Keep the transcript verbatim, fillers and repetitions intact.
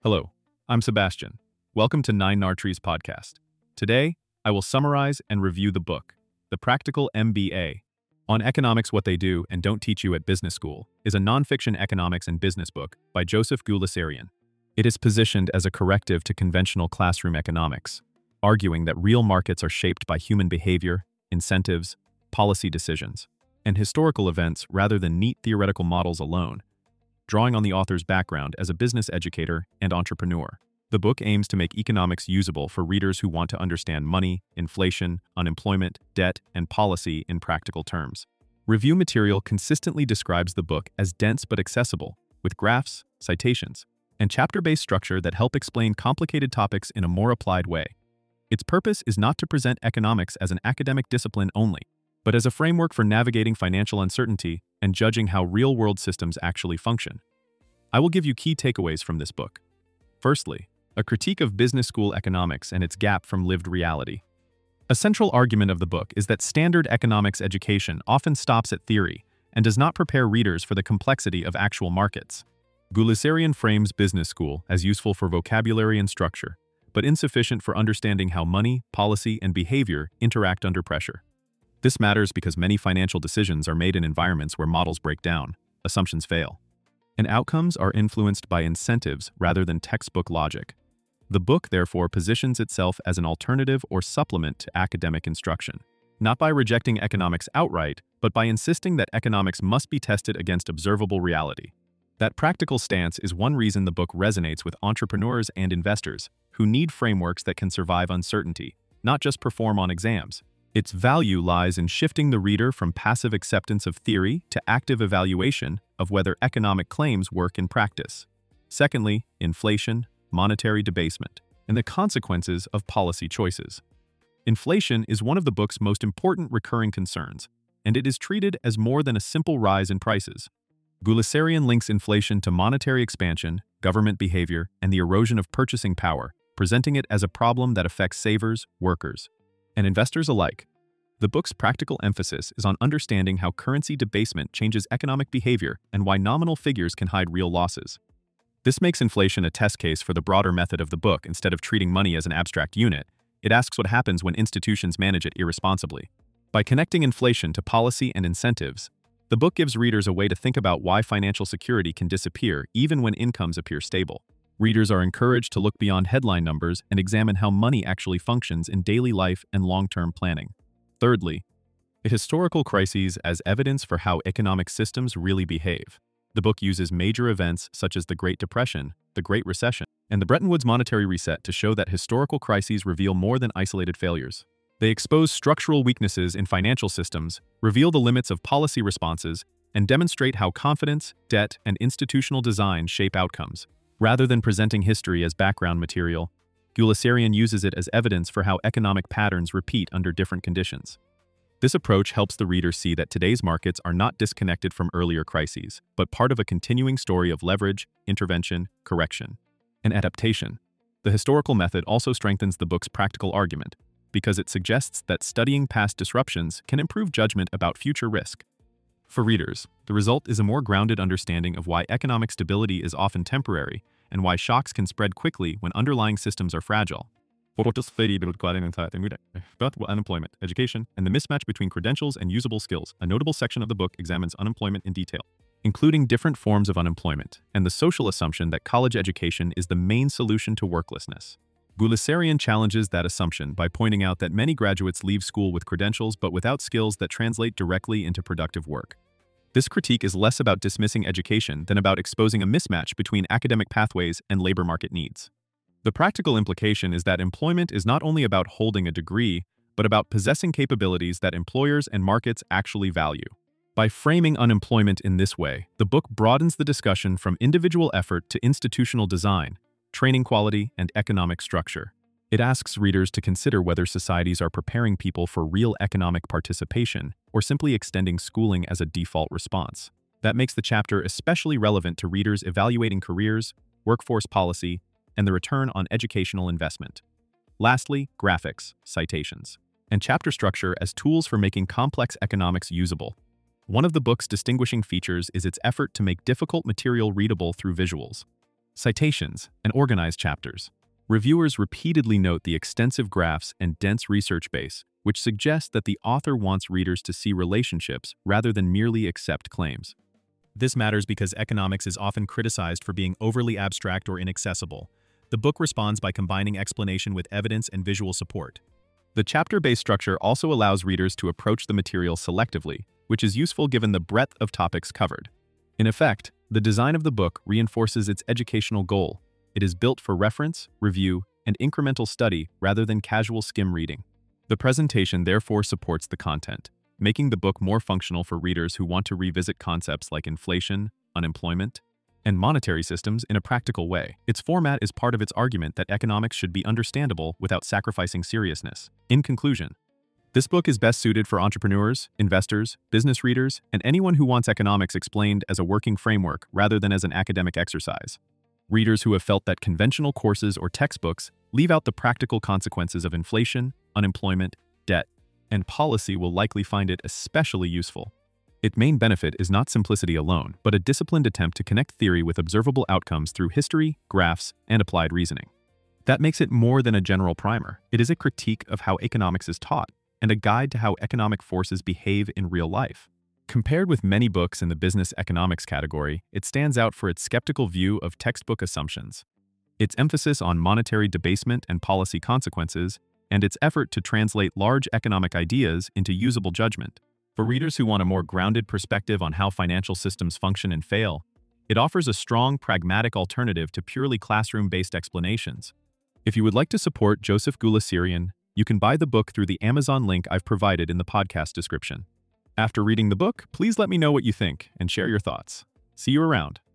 Hello, I'm Sebastian. Welcome to Nine Nartrees podcast. Today, I will summarize and review the book, The Practical M B A. On Economics What They Do and Don't Teach You at Business School is a nonfiction economics and business book by Joseph Guleserian. It is positioned as a corrective to conventional classroom economics, arguing that real markets are shaped by human behavior, incentives, policy decisions, and historical events rather than neat theoretical models alone. Drawing on the author's background as a business educator and entrepreneur, the book aims to make economics usable for readers who want to understand money, inflation, unemployment, debt, and policy in practical terms. Review material consistently describes the book as dense but accessible, with graphs, citations, and chapter-based structure that help explain complicated topics in a more applied way. Its purpose is not to present economics as an academic discipline only, but as a framework for navigating financial uncertainty and judging how real-world systems actually function. I will give you key takeaways from this book. Firstly, a critique of business school economics and its gap from lived reality. A central argument of the book is that standard economics education often stops at theory and does not prepare readers for the complexity of actual markets. Guleserian frames business school as useful for vocabulary and structure, but insufficient for understanding how money, policy, and behavior interact under pressure. This matters because many financial decisions are made in environments where models break down, assumptions fail, and outcomes are influenced by incentives rather than textbook logic. The book, therefore, positions itself as an alternative or supplement to academic instruction, not by rejecting economics outright, but by insisting that economics must be tested against observable reality. That practical stance is one reason the book resonates with entrepreneurs and investors who need frameworks that can survive uncertainty, not just perform on exams. Its value lies in shifting the reader from passive acceptance of theory to active evaluation of whether economic claims work in practice. Secondly, inflation, monetary debasement, and the consequences of policy choices. Inflation is one of the book's most important recurring concerns, and it is treated as more than a simple rise in prices. Guleserian links inflation to monetary expansion, government behavior, and the erosion of purchasing power, presenting it as a problem that affects savers, workers, and investors alike. The book's practical emphasis is on understanding how currency debasement changes economic behavior and why nominal figures can hide real losses. This makes inflation a test case for the broader method of the book. Instead of treating money as an abstract unit, it asks what happens when institutions manage it irresponsibly. By connecting inflation to policy and incentives, the book gives readers a way to think about why financial security can disappear even when incomes appear stable. Readers are encouraged to look beyond headline numbers and examine how money actually functions in daily life and long-term planning. Thirdly, historical crises as evidence for how economic systems really behave. The book uses major events such as the Great Depression, the Great Recession, and the Bretton Woods monetary reset to show that historical crises reveal more than isolated failures. They expose structural weaknesses in financial systems, reveal the limits of policy responses, and demonstrate how confidence, debt, and institutional design shape outcomes. Rather than presenting history as background material, Guleserian uses it as evidence for how economic patterns repeat under different conditions. This approach helps the reader see that today's markets are not disconnected from earlier crises, but part of a continuing story of leverage, intervention, correction, and adaptation. The historical method also strengthens the book's practical argument, because it suggests that studying past disruptions can improve judgment about future risk. For readers, the result is a more grounded understanding of why economic stability is often temporary and why shocks can spread quickly when underlying systems are fragile. Unemployment, education, and the mismatch between credentials and usable skills. A notable section of the book examines unemployment in detail, including different forms of unemployment and the social assumption that college education is the main solution to worklessness. Guleserian challenges that assumption by pointing out that many graduates leave school with credentials but without skills that translate directly into productive work. This critique is less about dismissing education than about exposing a mismatch between academic pathways and labor market needs. The practical implication is that employment is not only about holding a degree, but about possessing capabilities that employers and markets actually value. By framing unemployment in this way, the book broadens the discussion from individual effort to institutional design, training quality, and economic structure. It asks readers to consider whether societies are preparing people for real economic participation or simply extending schooling as a default response. That makes the chapter especially relevant to readers evaluating careers, workforce policy, and the return on educational investment. Lastly, graphics, citations, and chapter structure as tools for making complex economics usable. One of the book's distinguishing features is its effort to make difficult material readable through visuals. citations, and organized chapters. Reviewers repeatedly note the extensive graphs and dense research base, which suggests that the author wants readers to see relationships rather than merely accept claims. This matters because economics is often criticized for being overly abstract or inaccessible. The book responds by combining explanation with evidence and visual support. The chapter-based structure also allows readers to approach the material selectively, which is useful given the breadth of topics covered. In effect, the design of the book reinforces its educational goal. It is built for reference, review, and incremental study rather than casual skim reading. The presentation therefore supports the content, making the book more functional for readers who want to revisit concepts like inflation, unemployment, and monetary systems in a practical way. Its format is part of its argument that economics should be understandable without sacrificing seriousness. In conclusion, this book is best suited for entrepreneurs, investors, business readers, and anyone who wants economics explained as a working framework rather than as an academic exercise. Readers who have felt that conventional courses or textbooks leave out the practical consequences of inflation, unemployment, debt, and policy will likely find it especially useful. Its main benefit is not simplicity alone, but a disciplined attempt to connect theory with observable outcomes through history, graphs, and applied reasoning. That makes it more than a general primer. It is a critique of how economics is taught and a guide to how economic forces behave in real life. Compared with many books in the business economics category, it stands out for its skeptical view of textbook assumptions, its emphasis on monetary debasement and policy consequences, and its effort to translate large economic ideas into usable judgment. For readers who want a more grounded perspective on how financial systems function and fail, it offers a strong, pragmatic alternative to purely classroom-based explanations. If you would like to support Joseph Goulasirian, you can buy the book through the Amazon link I've provided in the podcast description. After reading the book, please let me know what you think and share your thoughts. See you around.